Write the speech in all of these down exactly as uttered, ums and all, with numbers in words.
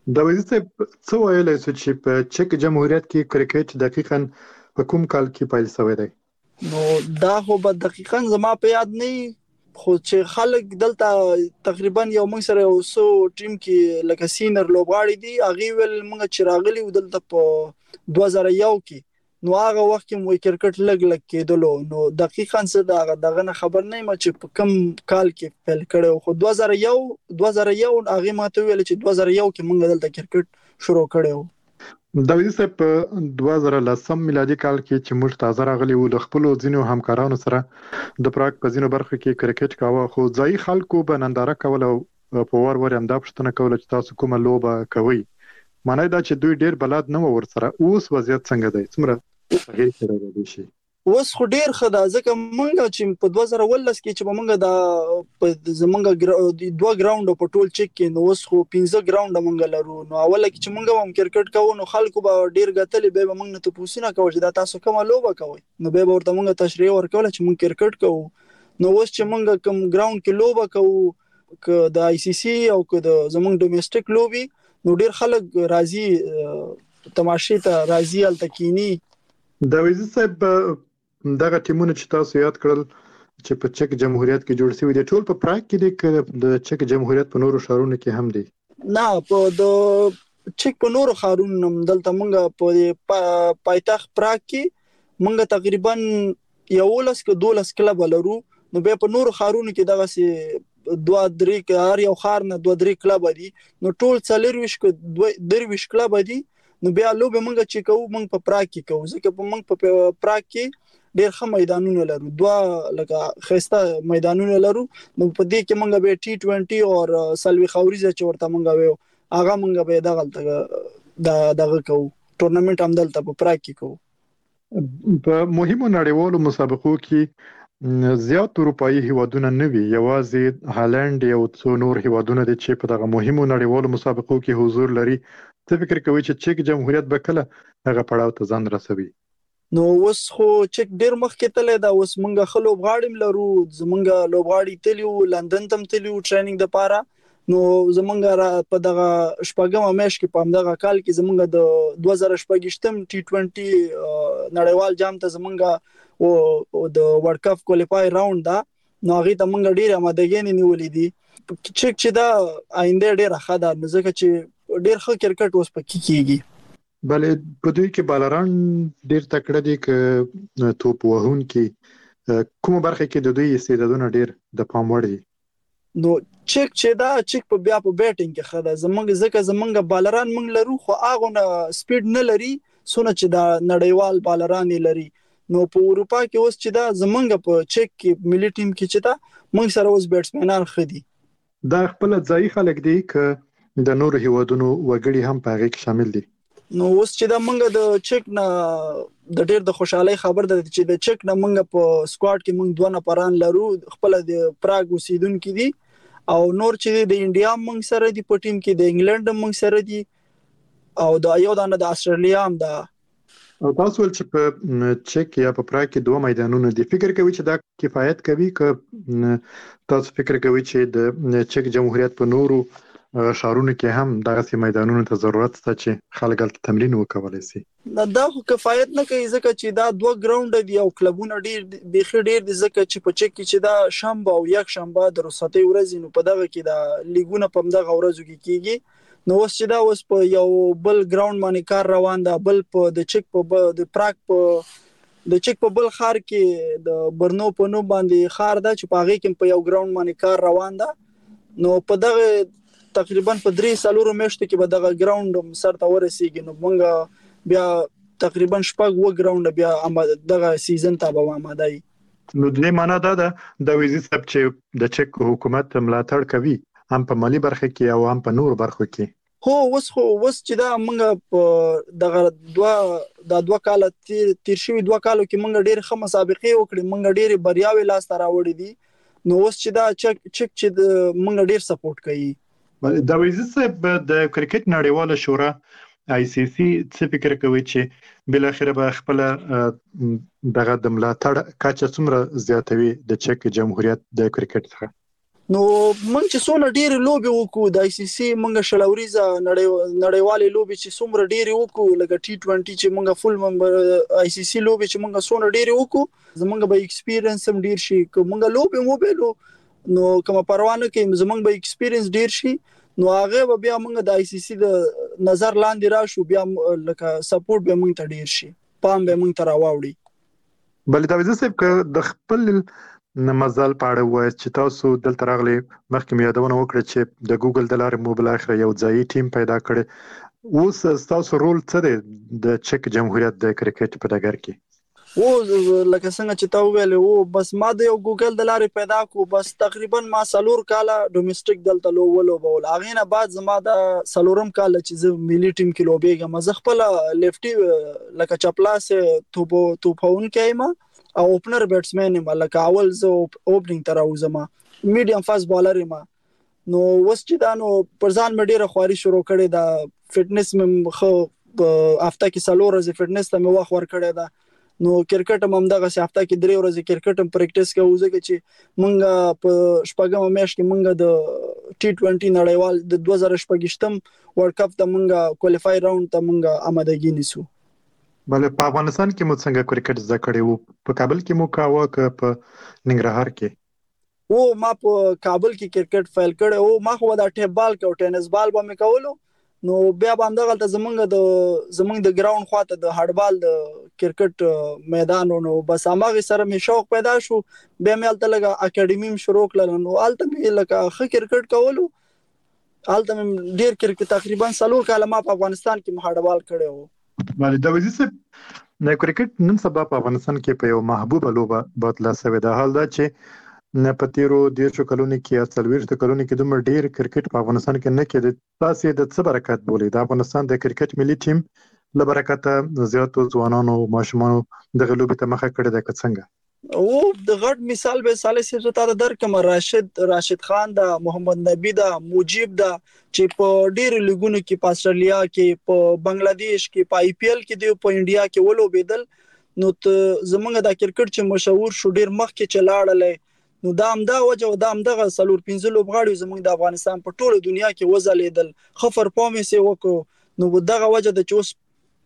د وزیر صاحب څه ویلی سو چې په چک جمهوریت کې کرکټ دقیقاً په کوم کال کې پیل شوی دی؟ نو دا خو به دقیقاً زما په یاد نه وي، خو چې خلک دلته تقریبا یو موږ سره یو څو ټیم کې لکه سینر لوبغاړي دي، هغې ویل موږ چې راغلي وو دلته په دوه زره یو کې، نو هغه وخت کې مو کرکټ لږ لږ کېدلو. نو دقیقاً څه د دغه نه خبر نه یم چې په کوم کال کې پیل کړی وو، خو دوه زره یو دوه زره یو هغې ماته وویل چې دوه زره یو کې موږ دلته کرکټ شروع کړی وو. د وزیر صاحب په دوه زره لسم میلادي کال کې چې موږ تازه راغلي وو، له خپلو ځینو همکارانو سره د پراګ په ځینو برخو کې کرکټ کاوه، خو ځایي خلکو به ننداره کوله او په وار وار همدا پوښتنه کوله چې تاسو کومه لوبه کوئ. معنی دا چې دوی ډیر بلد نه وو ورسره. اوس وضعیت څنګه دی؟ څومره تغیر کړی دی شي؟ اوس خو ډیر ښه ده، ځکه موږ چې په دوه زره ولس کې چې به موږ د په زمونږ دوه ګراونډ په ټول چک کې، نو اوس خو پنځه ګراونډ موږ لرو. نو اوله کې چې موږ هم کرکټ کوو نو خلکو به ډیر غتلې، به موږ نه تاسو نه کوو چې دا تاسو کومه لوبه کوئ، نو به ورته موږ تشریح ورکول چې موږ کرکټ کوو. نو اوس چې موږ کوم ګراوند کې لوبه کوو، که د آی سی سی او که د زمونږ ډومېسټک لوبي، نو ډیر خلک راځي تماشې ته راځي، هلته کینی. د وزیر صاحب دغه ټیمونه چې تاسو یاد کړل چې په چک جمهوریت کې جوړ شوي دي، ټول په پراګ کې دي که د چک جمهوریت په نورو ښارونو کې هم دي؟ نه، په د چک په نورو ښارونو هم دلته موږ په پایتخت پراګ کې موږ تقریبا یولس که دولس کلبه لرو. نو بیا په نورو ښارونو کې دغسې دوه درې هر یو ښار نه دوه درې کلبه دي، نو ټول څلرویشت که درویشت کلبه دي. نو بیا لوبې موږ چې کوو موږ په پراګ کې کوو، ځکه په موږ په پراګ کې ډیر ښه میدانونه لرو، دوه لکه ښایسته میدانونه لرو. نو په دې کې موږ به ټي ټوینټي او سلوي خاوریزه چې ورته موږ وایو، هغه موږ به دغه دغه کوو، ټورنمنټ هم دلته په پراګ کې کوو. په مهمو نړیوالو مسابقو کې زیات اروپایي هیوادونه نه وي، یوازې هالند یو څو نور هیوادونه دي چې په دغه مهمو نړیوالو مسابقو کې حضور لري. څه فکر کوي چې چک جمهوریت به کله هغه پړاو ته ځان رسوي؟ نو اوس خو چک ډیر مخکې تللی دا، اوس موږ ښه لوبغاړي لرو، زمونږ لوبغاړي تلي وو لندن ته هم تلي وو ټریننګ دپاره. نو زمونږ په دغه شپږمه میاشت کې په همدغه کال کې زمونږ د دوه زره شپږویشتم ټي ټوینټي نړیوال جام ته زمونږ او د ورلډ کپ کوالیفای راوند ده، نو هغې ته موږ ډېرې امادګۍ نیولې دي. چک چې دا آینده ډېره ښه ده، نو ځکه چې ډېر ښه کرکټ اوس پکې کېږي. بلې په دوی کې بالران ډیر تکړه دي که توپ وهونکي؟ کومه برخه کې د دوی استعدادونه ډیر د پام وړ دي؟ نو چک چې دا چک په بیا په بیټینګ کې ښه ده، زمونږ ځکه زمونږ بالران موږ لرو، خو هغونه سپیډ نه لري څونه چې دا نړیوال بالران لري. نو په اروپا کې اوس چې دا زمونږ په چک کې ملي ټیم کې چې دا موږ سره اوس بیټسمنان ښه دي. دا خپل ځایي خلک دي که د نورو هیوادونو وګړي هم په هغې کې شامل دي؟ نو اوس چې دا موږ د چک نه د ډیر د خوشحالۍ خبر ده چې د چک نه موږ په سکواډ کې موږ دوه نفران لرو، خپل د پراګ اوسیدونکي دي، او نور چې د انډیا موږ سره دي په ټیم کې، د انګلند موږ سره دي، او د یو دانه د استرالیا هم ده. او تاسو ول چې په چک یا په پراګ کې دوه میدانونه دي، فکر کوي چې دا کفایت کوي که تاسو فکر کوي چې د چک جمهوریت په نورو ښارونو کې هم دغسې میدانونو ته ضرورت شته چې خلک هلته تمرین وکولی شي؟ دا خو کفایت نه کوي، ځکه چې دا دوه ګراونډ دي او کلبونه ډیر بیخي ډیر دي، ځکه چې په چک کې چې دا شنبه او یک شنبه د رخصتۍ ورځې، نو په دغه کې دا لیګونه په همدغه ورځو کې کېږي. نو اوس چې دا اوس په یو بل ګراوند باندې کار روان ده، بل په د چک په د پراګ په د چک په بل ښار کې د برنو په نوم باندې ښار ده چې په هغې کې په یو ګراوند باندې کار روان ده. نو په دغه تقریبا په درې څلورو میاشتو کې به دغه ګراوند سر ته ورسیږي، نو موږ بیا تقریبا شپږ اووه ګراونډه بیا دغه سیزن ته به آماده یو. نو د دې معنا دا ده د وزیر صاحب چې د چک حکومت ملاتړ کوي هم په مالي برخه کې او هم په نورو برخو کې؟ هو اوس خو اوس چې دا موږ په دغه دوه دا دوه کاله تیر تیر شوي دوه کالو کې موږ ډېرې ښه مسابقې وکړې، موږ ډېرې بریاوې لاسته راوړې دي. نو اوس چې دا چک چک چې موږ ډېر سپورټ کوي. د وزیر صاحب د کرکټ نړیواله شورا آی سی سی څه فکر کوي چې بل اخر به خپل دغه د ملاتړ کچه څومره زیاتوي د چک جمهوریت د کرکټ څخه؟ نو موږ چې څونه ډېرې لوبې وکړو د آی سی سی موږ شلوریزه نړیوالې لوبې چې څومره ډېرې وکړو لکه ټي ټوینټي چې موږ فل ممبر آی سی سی لوبې چې موږ څونه ډېرې وکړو زموږ به ایکسپیرینس هم ډېر شي که موږ لوبې مو بیلو نو کوم پروا نه کوي زموږ به ایکسپیرینس ډېر شي نو هغه به بیا موږ د آی سی سی د نظر لاندې راشو بیا لکه سپورټ به موږ ته ډېر شي پام به موږ ته راوړي. بل دا وځي چې د خپل مزل پاړه وای چې تاسو دلته راغلي مخکې مې یادونه وکړه چې د ګوګل د لارې مو بل اخر یو ځای ټیم پیدا کړي اوس تاسو رول څه دی د چک جمهوریت د کرکټ په ډګر کې؟ او لکه څنګه چې تا ویل او بس ما د یو ګوګل د لارې پیدا کو بس تقریبا ما سلور کاله ډومېسټک دلته لو ولو بول اغه نه بعد زما د سلورم کال چې زه ملي ټیم کې لوبېږم مزه خپل لیفټي لکه چپلاس توپ توپون کېما او اوپنر بیټسمن ما لکه اول زه اوپننګ تر اوسم میډیم فاست بالر ما نو وس چې دا نو پرځان مې ډیره خواري شروع کړې دا فټنس مې خو هفته کې سلور ورځې فټنس ته مې وخت ور کړې دا نو کرکټ هم دغه هفته کې درې ورځې کرکټ هم پریکټیس کوو ځکه چې مونږ په شپږم میاشت کې مونږ د ټي ټوینټي نړیوال د دوه زره شپږشتم ورلد کپ ته مونږ کوالیفای راوند ته مونږ آمادګي نیسو. بل په افغانستان کې مو څنګه کرکټ زده کړی وو؟ په کابل کې مو کاوه که په ننګرهار کې؟ او ما په کابل کې کرکټ فایل کړی او ما خو دا ټیپ بال کو ټینس بال به مې کولو نو بیا به همدغه ته زمونږ د زمونږ د ګراوند خواته د هډبال د کرکټ میدان نو بس هغه سره مې شوق پیدا شو بیا مې الته لګه اکیډمي شروع کړل نو الته مې لکه خ کرکټ کولو الته مې ډیر کرکټ تقریبا سلور کاله ما په افغانستان کې هډبال کړی وو. بله دا وځي نه کرکټ نن سبا په افغانستان کې په یو محبوبه لوبه بدله شوې ده حال دا چې نه پتیرو دیرشو کلونو کې یا څلوېښتو کلونو کې دومره ډیر کرکټ په افغانستان کې نه کېده تاسو د څه برکت بولې د افغانستان د کرکټ ملي ټیم له برکته زیاتو ځوانانو ماشومانو دغه لوبې ته مخه کړې ده که څنګه؟ او د غټ مثال به صالح سي ته درکم راشد راشد خان دا محمد نبی دا مجيب دا چې په ډیر لیګونو کې په استرالیا کې په بنگلاديش کې په آی پی ایل کې دی په انډیا کې ولوبېدل نو زمونږ د کرکټ چې مشهور شو ډیر مخ کې چلاړل نو دا هم دا وجه دا هم دغه سلور پنځه لوبغاړي زمونږ د افغانستان په ټوله دنیا کې وځلیدل خفر پومې سي وکړو نو دغه وجه د چوس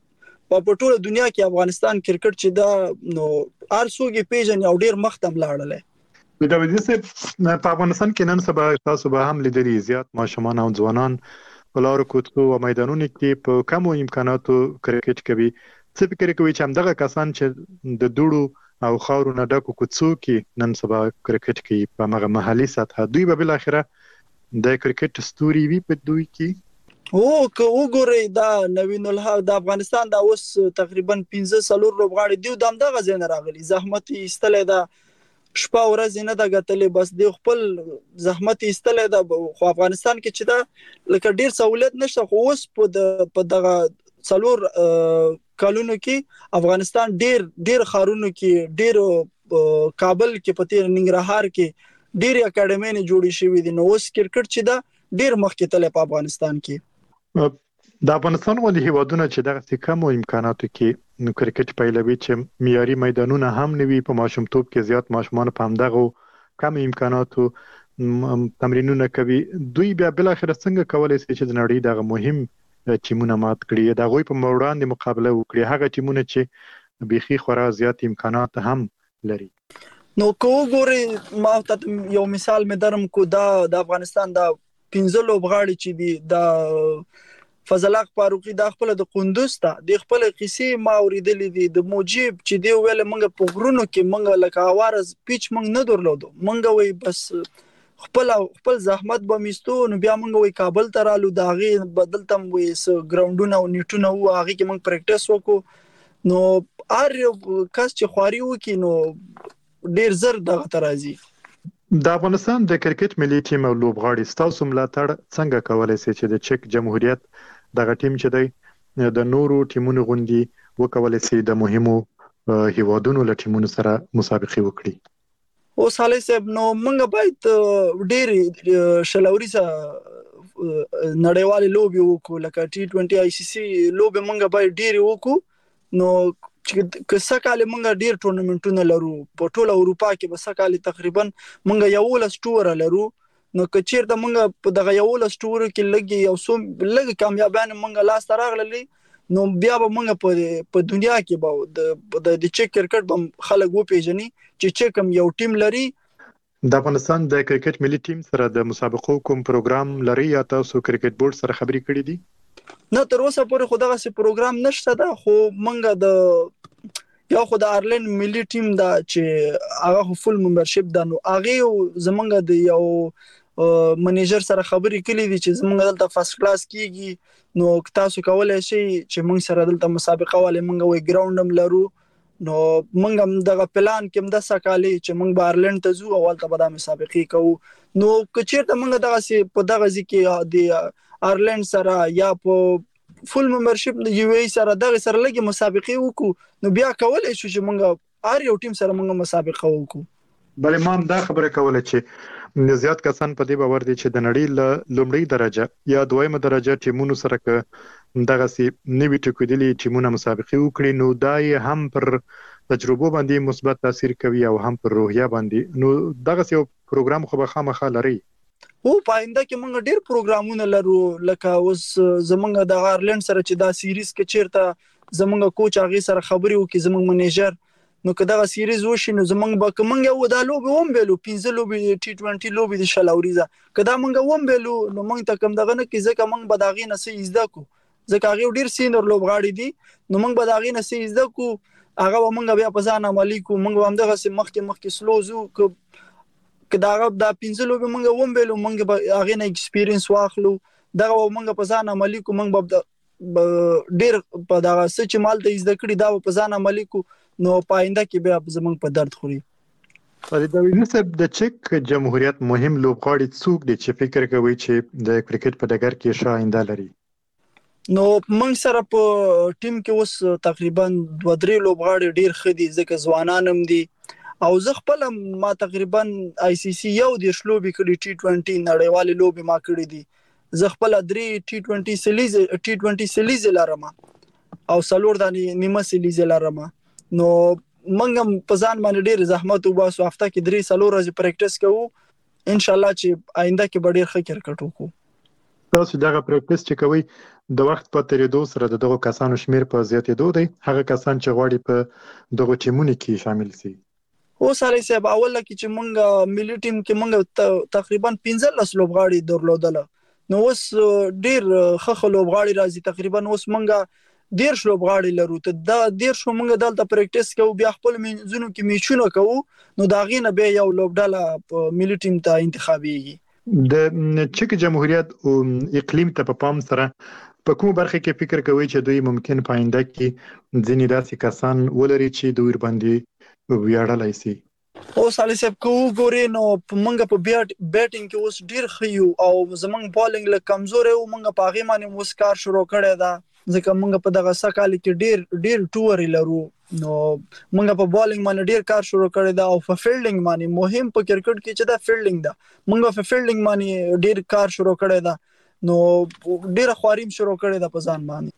په ټوله دنیا کې افغانستان کرکټ چې دا نو ارسوګي پیژن یو ډیر مختم لاړل دا وځي چې په افغانستان کې نن سبا تاسو به هم لیدلي زیات ماشومان او ځوانان په لارو کوڅو او میدانونو کې په کمو امکاناتو کرکټ کوي څه فکر کوي چې همدغه کسان چې د دوړو او خاورو نه ډکو کوڅو کې نن سبا کرکټ کوي په هغه محلي سطح دوی به بل اخره د کرکټ ستوري وي په دوی کې؟ او که وګورئ دا نوین الحق د افغانستان دا اوس تقریبا پنځه سلور لوبغاړي دی د همدغه ځای نه راغلي زحمت ایستلې دا شپه ورځ نه د غتلې بس دی خپل زحمت ایستلې دا خو افغانستان کې چې دا لکه ډیر سہولت نشته خو اوس په په دغه سلور کالونو کې افغانستان ډیر ډیر خارونو کې ډیر کابل کې پته ننګرهار کې ډیر اکیډمي نه جوړې شوې دي نو اوس کرکټ چې دا ډیر مخکې تللی په افغانستان کې د افغانستان ولې هیوادونه چې دغه کم امکاناتو کې نو کرکټ پیلوي چې معیاري میدانونه هم نوي په ماشومتوب کې زیات ماشومان په همدغه کم امکاناتو تمرینونه کوي دوی بیا بل اخر څنګه کولای شي چې د نړۍ دغه مهم ټیمونه مات کړي د غوي په وړاندې مقابله وکړي هغه ټیمونه چې بيخي خورا زیات امکانات هم لري؟ نو کو ګوري ما ته یو مثال مې درم کو دا د افغانستان دا پنځه لوبغاړي چې دي دا فضل حق فاروقي د خپل د قندوز ته د خپل قصې ما اوریدلې دي د موجب چې دی ویل منګه په غرونو کې منګه لکه اوارز پیچ منګ نه درلودو منګه وای بس خپل خپل زحمت به میستو نو بیا منګه وای کابل ته رالو داغي بدلتم وای س ګراوندونه او نیټونه و هغه کې منګ پریکټیس وکړو نو ار کس چې خواري وکي نو ډیر زر دغه ترازی د افغانستان د کرکټ ملي ټیم او لوبغاړي ستاسو ملاتړ څنګه کولای شي چې د چک جمهوریت دغه ټیم چې دی د نورو ټیمونو غوندي وکولای شي د مهمو هیوادونو له ټیمونو سره مسابقه وکړي؟ او صالح صاحب نو موږ باید ډېر شلوريزه نړیوالې لوبي وکړو لکه ټي ټوینټي آی سی سی لوبي موږ باید ډېر وکړو نو که سکهاله موږ ډېر ټورنمنټونه لرو په ټوله اروپا کې به سکهاله تقریبا موږ یو لس ټور لرو نو کچیر د مونږ په دغه یو لس ټور کې لګي یو سو لګي کامیابان مونږ لاس تراغللی نو بیا به مونږ په په دنیا کې به د د چک کرکټ به خلک وو پیژني چې چکم یو ټیم لري. د افغانستان د کرکټ ملي ټیم سره د مسابقو کوم پروګرام لري یا تاسو کرکټ بورډ سره خبرې کړې دي؟ نه تر اوسه پورې خو دغه سي پروګرام نشته ده، خو مونږ د یو خو د آیرلند ملي ټیم دا چې هغه فل ممبرشپ ده، نو هغه زمونږ د یو منیجر سره خبرې کړې دي چې زمونږ دلته فرست کلاس کیږي، نو تاسو کولای شئ چې مونږ سره دلته مسابقه والے مونږ وی ګراوند هم لرو، نو مونږ هم دغه پلان کې د سکالي چې مونږ به آیرلند ته ځو او ولته به د مسابقې کوو. نو کچېرته مونږ دغه سي په دغه ځکه د آیرلند سره یا په فل ممبرشپ د یو ای سره دغه سره لګي مسابقې وکړو، نو بیا کولای شو چې مونږ هر یو ټیم سره مونږ مسابقه وکړو. بل امام دا خبره کوله چې زیات کسان په دې باور دي چې د نړۍ له لومړی درجه یا دویمه درجه ټیمونو سره ک دغه سي نوی ټکودلي ټیمونه مسابقه وکړي، نو دای هم پر تجربه باندې مثبت تاثیر کوي او هم پر روحیه باندې. نو دغه سي پروګرام خو به خامخا لري. او پاینده کې موږ ډیر پروګرامونه لرو، لکه اوس زمونږ د آیرلند سره چې دا سیریز کې چیرته زمونږ کوچ هغه سره خبرې وکړي زمونږ منیجر، نو که دغه سیریز وشي نو زمونږ به کومنګ یو د لوبي ووم بیلو پنځه لوبي ټي ټوئنټي لوبي د شلاوریزه کدا مونږ ووم بیلو نو مونږ ته کوم دغه نه کې ځکه مونږ به داغې نه سي زده کو، ځکه هغه ډیر سینر لوبغاړي دي، نو مونږ به داغې نه سي زده کو، هغه مونږ بیا په ځان عملي کو، مونږ هم دغه سي مخکې مخکې سلوزو که دا هغه د پنځه لوبي مونږ ووم بیلو مونږ به هغه نه ایکسپیرینس واخلو، دغه مونږ په ځان عملي کو، مونږ به ډیر په دغه سچ مال ته زده کړی دا په ځان عملي کو، نو پاینده کې بیا زمونږ په درد خوري. فرید داوودی صاحب د چک جمهوریت مهم لوبغاړي څوک دي چې فکر کوي چې د کرکټ په ډګر کې ښه آینده لري؟ نو موږ سره په ټیم کې اوس تقریبا دوه درې لوبغاړي ډیر ښه دي، ځکه ځوانان هم دي او زه خپل ما تقریبا آی سی سی یو د شلوبي کړي ټي ټوئنټي نړیوال لوبي ما کړي دي، زه خپل درې ټي ټوئنټي سیریز ټي ټوئنټي سیریز لرم او څلور د نیمه سیریز لرم، نو منګم په ځان باندې ډیر زحمت وباسو، هفته کې درې څلور ورځې پریکټیس کوو، ان شاء الله چې آینده کې به ډیر ښه کرکټ وکړو. تاسو دغه پریکټیس چې کوي د وخت په تیریدو سره دغه کسانو شمیر په زیاتېدو دی، هغه کسان چې غواړي په دغه ټیمونو کې شامل شي؟ او سالي صاحب اول کې چې مونږ ملي ټیم کې مونږ تقریبا پنځه لس لوبغاړي درلودل، نو اوس ډیر ښه لوبغاړي راځي، تقریبا اوس مونږ ډیر لوبغاړي لرو، ته دا ډیر شو مونږ دلته پریکټیس کوو، بیا خپل منځونو کې میچونه کوو، نو دا غینه به یو لوبډاله ملي ټیم ته انتخابيږي. د چک جمهوریت او اقلیم ته په پام سره په کوم برخه کې فکر کوي چې دوی ممکن پاینده کې ځینې داسې کسان ولري چې دوی باندې ویاړلای شي؟ او سالي صاحب کو ګورې نو مونږ په بیټینګ کې اوس ډیر خيو او زمونږ بالینګ له کمزور او مونږ په هغه باندې مسکار شروع کړی دا، ځکه مونږ په دغه سکال کې ډیر ډیر ټور لرو، نو مونږ په بالینګ باندې ډیر کار شروع کړی دا، او په فیلډینګ باندې مهم په کرکټ کې چې دا فیلډینګ دا مونږ په فیلډینګ باندې ډیر کار شروع کړی دا، نو ډیر خواریم شروع کړی دا په ځان باندې.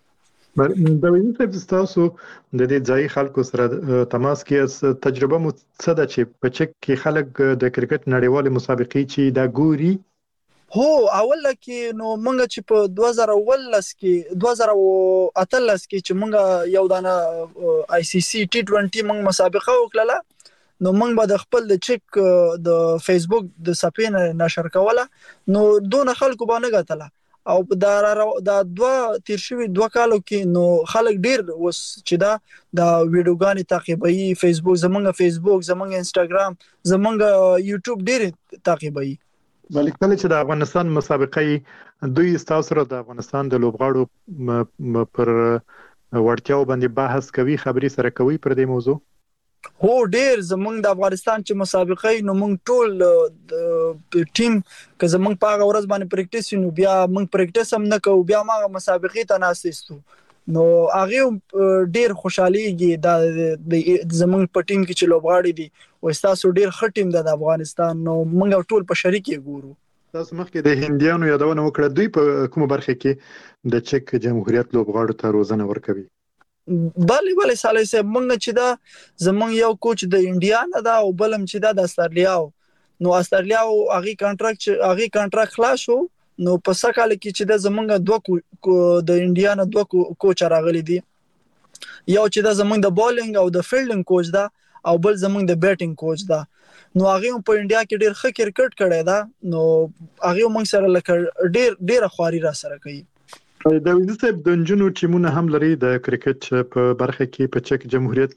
د ویني صاحب تاسو د دې ځای خلکو سره تماس کې تجربه مو څه ده چې په چک کې خلک د کرکټ نړیوال مسابقې چې دا ګوري؟ هو اول کې نو مونږ چې په دوه زره ولس کې دوه زره اتلس کې چې مونږ یو دانه آی سی سی ټي ټوئنټي مونږ مسابقه وکړه، نو مونږ به د خپل د چک د فیسبوک د صفحې نشر کوله، نو دون خلکو باندې غتله او دا دا دوه تیر شوی دوه کالو کې نو خلک ډیر وس چې دا د ویډیوګانی تعقیبوي، فیسبوک زمونږ فیسبوک زمونږ انستګرام زمونږ یوټیوب ډیر تعقیبوي. بلکې کله چې د افغانستان مسابقې دوی تاسو سره د افغانستان د لوبغاړو پر وړتیاو باندې بحث کوي، خبري سره کوي پر دې موضوع؟ هو ډیر زمونږ د افغانستان چې مسابقې نو مونږ ټول ټیم که زمونږ په هغه ورځ باندې پریکټیس نو بیا مونږ پریکټیس هم نه کوو، بیا ما مسابقې ته ناستو، نو هغه ډیر خوشاليږي دا زمونږ په ټیم کې چې لوبغاړي دي او تاسو ډیر ښه ټیم د افغانستان، نو مونږ ټول په شریک ګورو. تاسو مخکې د هندیانو یادونه وکړه، دوی په کومه برخه کې د چک جمهوریت لوبغاړو ته روزنه ورکوي؟ بله بله سالي صاحب مونږ چې دا زمونږ یو کوچ د انډیا نه دا او بلم چې دا د استرالیا، نو استرالیا او هغه کانټراکټ هغه کانټراکټ خلاص شو نو په سکهاله کې چې د زمونږ دوه د انډیا نه دوه کوچ راغلي دي یو چې د زمونږ د بولینګ او د فیلډینګ کوچ دا او بل زمونږ د بیټینګ کوچ دا نو هغه په انډیا کې ډیر ښه کرکټ کړی دا نو هغه موږ سره لکه ډیر ډیر خواري را سره کوي د وینځ صاحب د جنونو ټیمونه هم لري د کرکټ په برخه کې په چک جمهوریت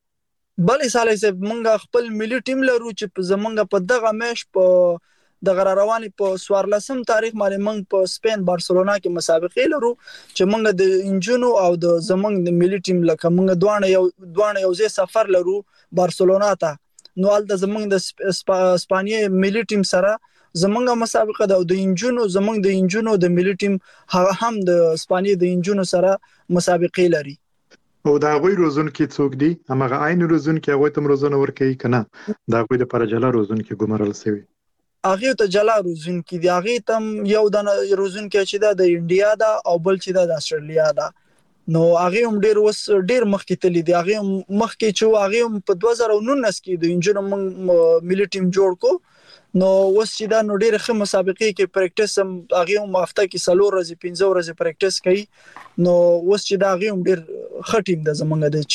کې بل ساله سه موږ خپل ملي ټیم لرو چې زمونږ په دغه میش په د غره رواني په سوارلسم تاریخ باندې موږ په سپین بارسلونا کې مسابقې لرو چې موږ د انجونو او د زمونږ د ملي ټیم لکه موږ دوه یو دوه یو ځای سفر لرو بارسلونا ته نو ال د زمونږ د اسپانیې ملي ټیم سره زمونږه مسابقه ده او د انجونو زمونږ د انجونو د ملي ټیم هم د اسپانیې د انجونو سره مسابقې لري او دا غوي روزون کې څوک دي هغه عین روزون کې هغه تم روزونه ورکي کنه دا غوي د پرجلا روزون کې ګمرل سوي هغه ته جلا روزون کې دی هغه تم یو د روزون کې چې دا د انډیا دا او بل چې دا د استرالیا دا نو هغه هم ډیر وس ډیر مخکې تللی دی هغه مخکې چې هغه په دوه زره نولس کې د انجونو ملي ټیم جوړ کو نو اوس چې دا نو ډېر ښه مسابقې کې پریکټیس هم هغه هم هفته کې څلور ورځې پنځه ورځې پریکټیس کوي نو اوس چې دا هغه هم ډېر ښه ټیم د زمونږ د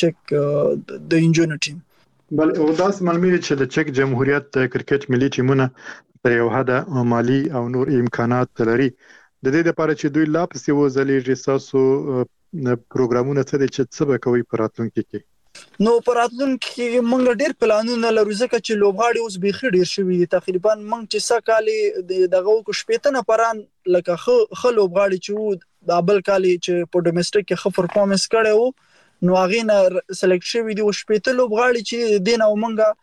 چک د انجونو ټیم بل او داس معلومه چې د چک جمهوریت کرکټ ملي ټیمونه تر یو حد مالی او نور امکانات لري د دې لپاره چې دوی لا پسې وځلې رساسو پروګرامونه څه دي چې څه به کوي په راتلونکي کې نو پراتلونکو کې موږ ډېر پلانونه لرو ځکه چې لوبغاړي اوس بيخي ډېر شوي تقریبا موږ چې سکهاله دغه کو شپېته نفران لکه خو لوبغاړي چې د بل کالي چې په ډومېسټک کې خو پرفورمنس کړي وو نو هغه نه سلیکټ شوی دی او شپېته لوبغاړي چې دین او موږ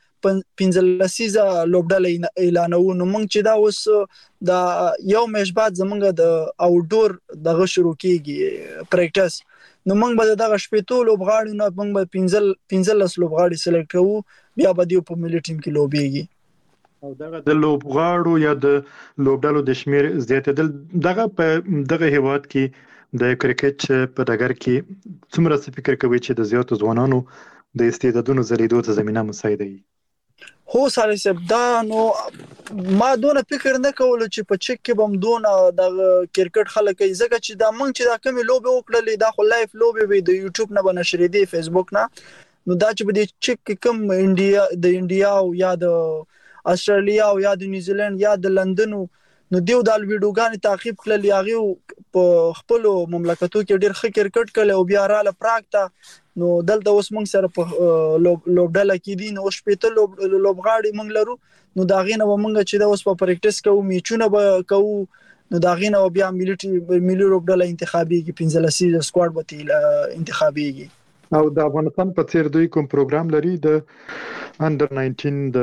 پنځلسیزه لوبډله اعلانو نو موږ چې دا اوس د یو میش بعد زمونږ د آوټډور دغه شروع کیږي پریکټیس نو موږ به دغه شپېتو لوبغاړي نه موږ به پنځل پنځلس لوبغاړي سلیکټ کوو بیا به دیو په ملي ټیم کې لوبېږي او دغه د لوبغاړو یا د لوبډلو د شمیر زیاتېدل دغه په دغه هیواد کې د کرکټ په ډګر کې څومره څه فکر کوي چې د زیاتو ځوانانو د استعدادونو زریدو ته زمينه مساعده وي هو ساري صاحب دا نو ما دونه فکر نه کول چې په چک کې بم دونه د کرکټ خلک ځکه چې دا مونږ چې دا کمی لوبه وکړلې دا خو لایف لوبه وي د یوټیوب نه بنشرې دي فیسبوک نه نو دا چې په دې چک کې کم انډیا د انډیا او یا د استرالیا او یا د نیوزیلند یا د لندن نو دیو د ویډیوګان تعقیب کړل یاغي په خپل مملکتو کې ډېر ښه کرکټ کړي او بیا رااله پراکټه نو دلته اوس موږ سره په لوبډله کې دي نو شپېته لوبغاړي موږ لرو نو دا غینه موږ چې دا اوس په پریکټیس کوو میچونه به کوو نو دا غینه بیا ملي ملي لوبډله انتخابي کې پنځلسي سکواډ به انتخابيږي او د افغانستان په څیر دوی کوم پروګرام لري د انډر ناینټین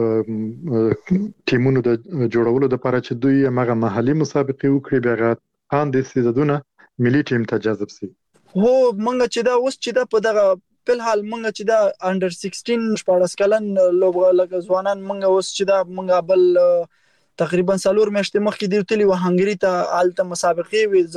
د ټیمونو د جوړولو لپاره چې دوی هغه محلي مسابقې وکړي بیا غاندې سیزدونه ملي ټیم ته جذب شي هو مونږ چې دا اوس چې دا په دغه په حال مونږ چې دا انډر سیکسټین شپږ کلن لوبغاړي ځوانان مونږ اوس چې دا مونږ بل تقریبا څلور میاشتې مخکې دی تللی و هنګری ته آلته مسابقې وي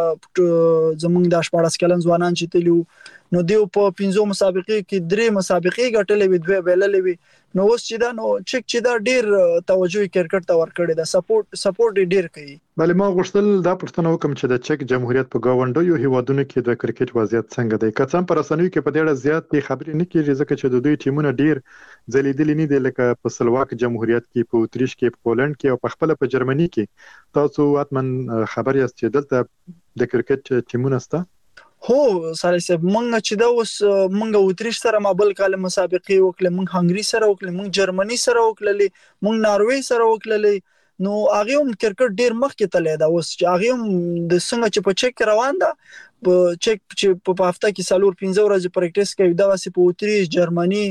زمونږ زمونږ د شپږ کلن ځوانان چې تللی نو دیو په پنځو مسابقې کې درې مسابقې ګټلې وي دوه بیللې وي نو اوس چې دا نو چک چې دا ډیر توجه کرکټ ته ورکړي دا سپورټ سپورټ ډیر کوي بل ما غوښتل دا پښتنه وکم چې د چک جمهوریت په گاونډیو هیوادونو کې د کرکټ وضعیت څنګه دی کڅم پر رسنیو کې په ډېر زیات خبرې نه کیږي ځکه چې د دوی ټیمونه ډیر ځلیدل نه دي لکه په سلواک جمهوریت کې په اتریش کې په پولند کې او په خپل په جرمني کې تاسو اتمن خبر یاست چې دلته د کرکټ ټیمونه سته هو ساري صاحب مونږ چې دا اوس مونږ اتریش سره مابل کال مسابقې وکړې مونږ هنګری سره وکړې مونږ جرمني سره وکړلې مونږ ناروې سره وکړلې نو هغه هم کرکټ ډیر مخکې تللی دا اوس چې هغه هم د څنګه چې په چک روان ده په چک چې په هفته کې څلور پنځه ورځې پریکټیس کوي دا واسي په اتریش جرمني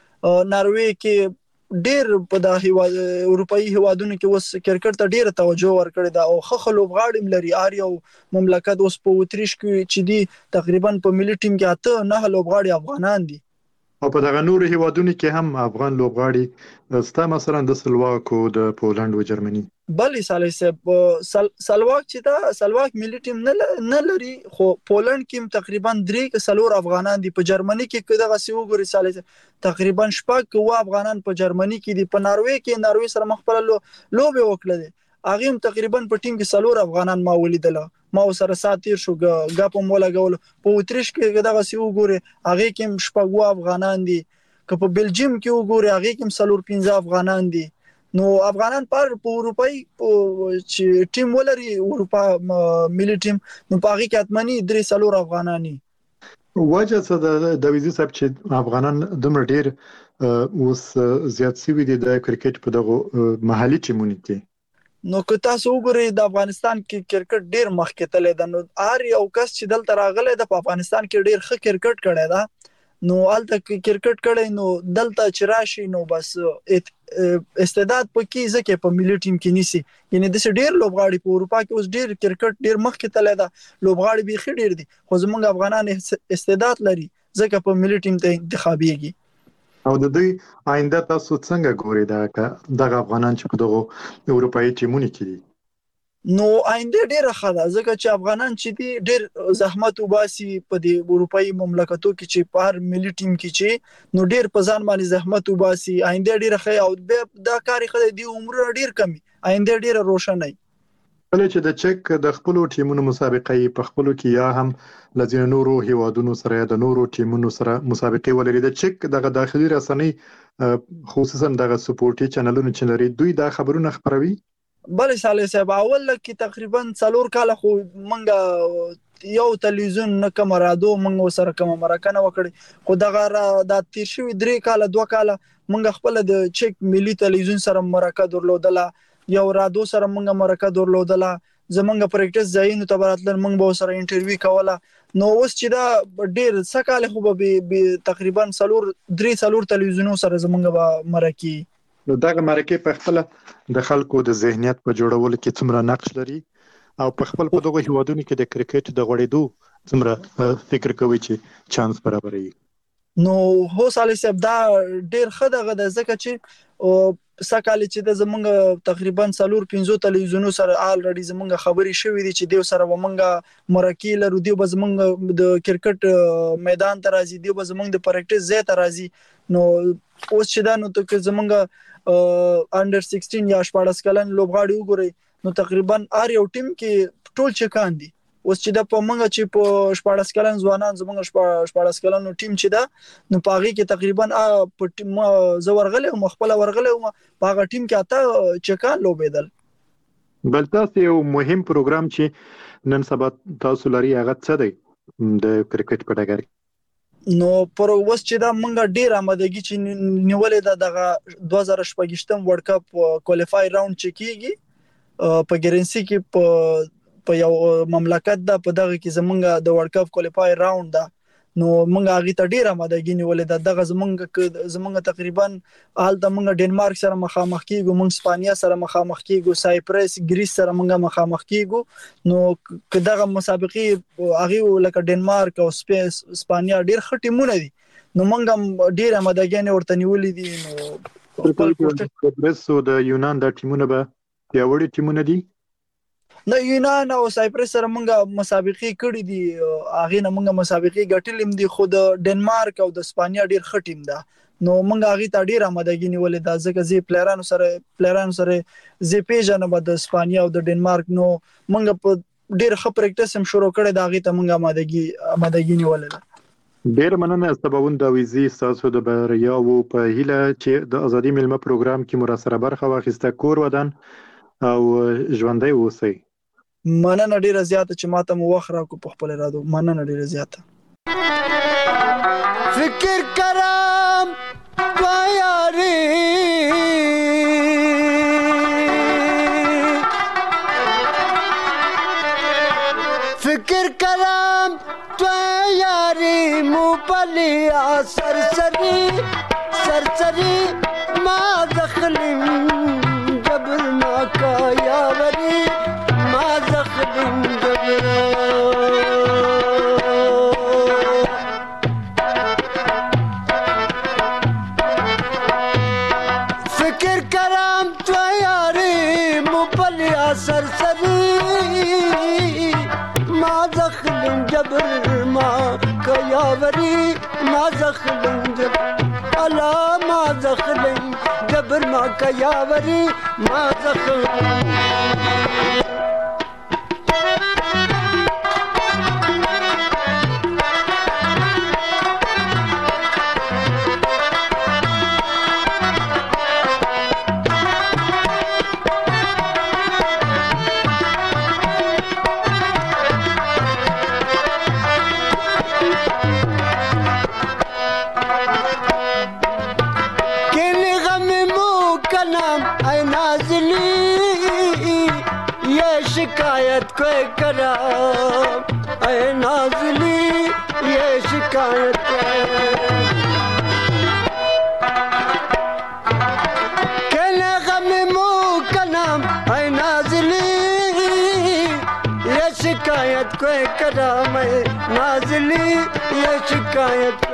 ناروې کې ډیر په د هیواد اروپאי هیوادونو کې اوس کرکټ ته ډیره توجه ورکړې ده او خخ لوبغاړي لري ار یو مملکت اوس په اتریش کې چې دي تقریبا په ملي ټیم کې اته نه لوبغاړي افغانان دي او په دغه نورو هیوادونو کې هم افغان لوبغاړي ستا مثلا د سلواک او د پولند او جرمني بلې صالح صاحب سل... سلواک چې دا سلواک ملي ټیم نه نه لري خو پولند کې تقریبا درې سلور افغانان دي په جرمني کې دغه سی وګوري صالح صاحب تقریبا شپږ او افغانان په جرمني کې دي په ناروې کې ناروې سره مخ پر لوبه وکړه دي هغه هم تقریبا په ټیم کې سلور افغانان ما ولیدل ما سره ساتیر شو غاپ مولا غول په اتریش کې دغه سی وګوري هغه کې شپږ افغانان دي که په بلجیم کې وګوري هغه کې سلور پنځه افغانان دي نو افغانان پر په اروپای چې ټیم ولري اروپا ملي ټیم نو په هغه کې اتمنی درې سلور افغانانی وجه څه د ویزي سب چې افغانان دومره ډیر اوس زیات سوي دي د کرکټ په دغه محلي ټیمونو کې نو که تاسو وګورئ د افغانستان کې کرکټ ډیر مخکې تللی ده نو هر یو کس چې دلته راغلی د افغانستان کې ډیر ښه کرکټ کړی ده نو هلته کرکټ کړی نو دلته چې راشي نو بس استعداد پکې ځکه په ملي ټیم کې نیسي یعنی د ډیر لوبغاړي په اروپا کې اوس ډیر کرکټ ډیر مخکې تللی ده لوبغاړي بيخي ډیر دي خو زمونږ افغانان استعداد لري ځکه په ملي ټیم ته انتخابيږي او د دې آینده تاسو څنګه ګورئ دا دغه افغانان چې په دغه اروپאי ټیمونو کې دي نو آینده ډیره ښه ده ځکه چې افغانان چې دي ډیر زحمت وباسي په دې اروپאי مملکتو کې چې په هر ملي ټیم کې چې نو ډیر په ځان باندې زحمت وباسي آینده ډیره ښه او دا کاری خدای دی عمر ډیر کمی آینده ډیره روښانه کله چې د چک د خپل ټیمونو مسابقې په خپل کې یا هم لزین نورو هیوادونو سره د نورو ټیمونو سره مسابقې ولري د چک دغه داخلي رسنۍ خصوصا دغه سپورټي چینلونو چې لري دوی دا خبرونه خبروي بلې صالح صاحب اول کې تقریبا څلور کال خو منګه یو تلویزیون نه کوم رادیو منګه سره کوم مرکه وکړي خو دغه د تیر شوی درې کال دوه کال منګه خپل د چک ملي تلویزیون سره مرکه درلودله یو رادیو سره منګه مرکه درلودله زمونږ پریکټیس ځایونو ته براتل موږ به سره انټرویو کوله نو اوس چې دا ډیر سکاله خو به تقریبا سلور درې سلور تلویزیونو سره زمونږ به مرکه نو دغه مرکه په خپل د خلکو د ذهنیت په جوړولو کې څومره نقش لري او په خپل په دغه هیوادونو کې د کرکټ د غوړېدو څومره فکر کوي چې چانس برابري نو هو صالح صاحب دا ډیر ښه دغه د ځکه چې سکاله چې د زمونږ تقریبا سلور پنځو تلویزیونو سره الریډي زمونږ خبري شوې دي چې دیو سره ومنګه مرکه لرو دیو به زمونږ د کرکټ میدان ته راځي دیو به زمونږ د پریکټیس ځای ته راځي نو اوس چې دا نو ته زمونږ انډر سیکسټین یا شپاړس کلن لوبغاړي وګوري نو تقریبا هر یو ټیم کې ټول چکان دي اوس چې د پمنګ چې په شپاړس کلن ځوانان زمونږ شپاړس کلن ټیم چې دا نو پاغي کې تقریبا په زورغله او خپل ورغله او پاغه ټیم کې اته چکان لوبېدل بل تاسو یو مهم پروګرام چې نن سبا تاسو لري هغه څه دی د کرکټ په ډګر نو پر اوس چې دا منګه ډیر آمادګي چې نیولې ده دغه دوه زره شپږم ورلد کپ کوالیفای راوند چې کیږي په ګرنسي کې په په یو مملکت دا په دغه کې زمونږ د ورلد کپ کوالیفای راوند دا نو مونږ هغه ته ډیر آمادګي نیولې ده دغه زمونږ زمونږ تقریبا حال د مونږ ډنمارک سره مخامخ کیږو مونږ اسپانیا سره مخامخ کیږو سایپرس ګریس سره مونږ مخامخ کیږو نو کداغه مسابقې هغه لکه ډنمارک او اسپانیا ډیر ښه ټیمونه دي نو مونږ ډیر آمادګي ورته نیولې دي نو د برسو د یونان د ټیمونه به پیاوړي ټیمونه دي نه یونان او سایپرس سره مونږه مسابقې کړې دي هغه نه مونږه مسابقې ګټلې دي خو د ډنمارک او د اسپانیا ډیر ښه ټیم ده نو مونږه هغه ته ډیر آمادګي نیولې ده ځکه زی پلیرانو سره پلیرانو سره زی پیژنه به د اسپانیا او د ډنمارک نو مونږه په ډیر ښه پریکټیس هم شروع کړې ده هغه ته مونږه آمادګي آمادګي نیولې ده ډیر مننه سباوند د ویزي تاسو د بریا او په هیله چې د ازادي ملمه پروګرام کې مراسره برخه واخیسته کور ودان او ژوندۍ اوسئ مننه ډیره زیاته چې ماته مو وخت راکو په خپل رادو مننه ډیره زیاته فکر کرم تو یاری فکر کرم تو یاری مو پلیا سرسری سرسری ما دخلم جبر ما کا یاوری ما دخلم جبر जबर माँ कयावरी माँ जखलिम जबर अला माँ जखलिम जबर माँ कयावरी माँ जखलिम शिकायत कोई करा ऐ नाज़ली ये शिकायत कहने गम मुँह का नाम ऐ नाज़ली ये शिकायत कोई करा मैं नाज़ली ये शिकायत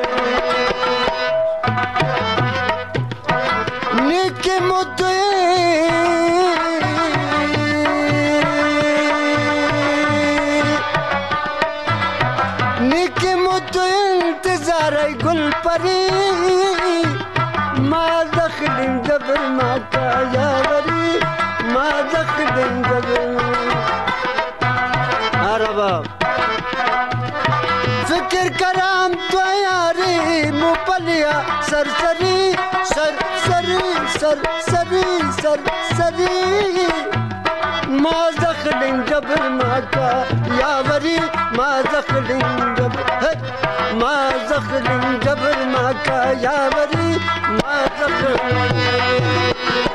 निके मुद्दे गुल परी माँ दखलिम जबर माँ का यावरी माँ दखलिम जबर अरबा फिक्र कराम तो यारी मुपलिया सरसरी सरसरी सरसरी सरसरी माँ दखलिम जबर माँ का यावरी माँ दखलिम जबर माँ ज़खलिम जबर माँ का यावरी माँ ज़खलिम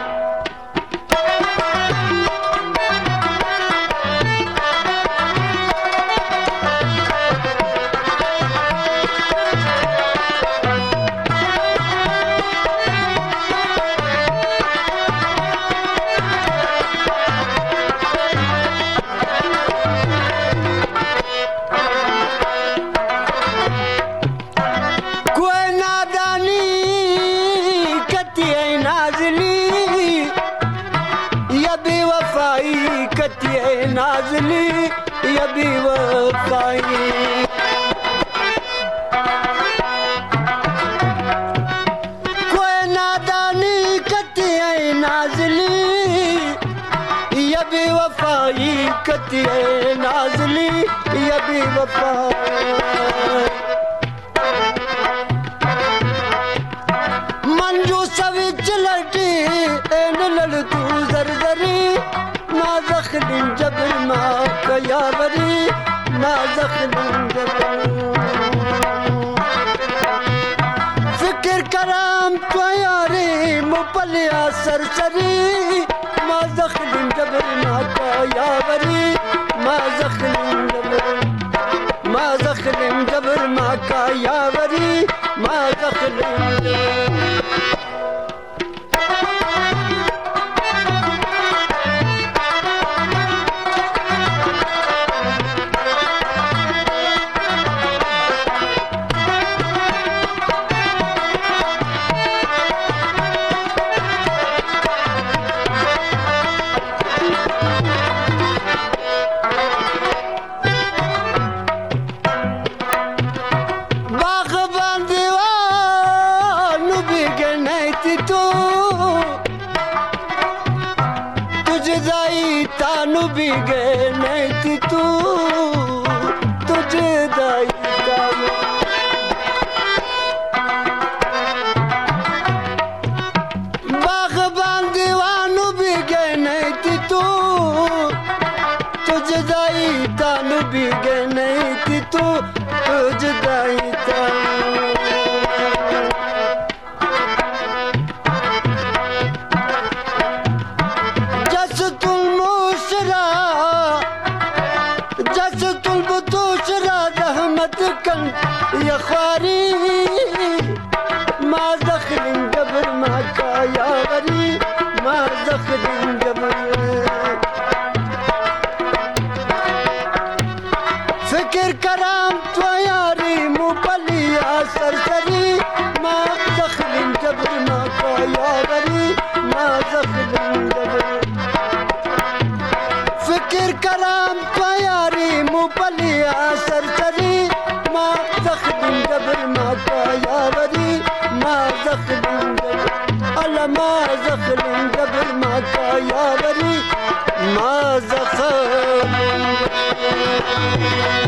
नाज़ली ये भी वफ़ाई कोई नादानी कती है नाज़ली ये भी वफ़ाई कती है नाज़ली ये भी वफ़ाई मंजू सविच लटी एन लड़ तू जरजरी माँ ज़खलिम जबर माँ का यावरी माँ ज़खलिम जबर फिक्र कराम तो यारी मुपलिया सरसरी माँ ज़खलिम जबर माँ का यावरी माँ ज़खलिम जबर माँ ज़खलिम जबर माँ का यावरी माँ ज़खलिम जबर तानु भी गए नहीं तू तुझे दाई बागबान दीवानु भी गए नहीं तू तुझे दाई तानु भी गए नहीं तू तुझे दाई तानु या ख्वारी माँ ज़खलिम जबर माँ का यावरी माँ ज़खलिम जबर फिक्र कराम तो यारी मुपलिया सरसरी माँ ज़खलिम जबर माँ का यावरी माँ ज़खलिम जबर फिक्र कराम तो यारी मुपलिया सरसरी زخلين ألا ما زخلين قبل ما يا بري ما زخلين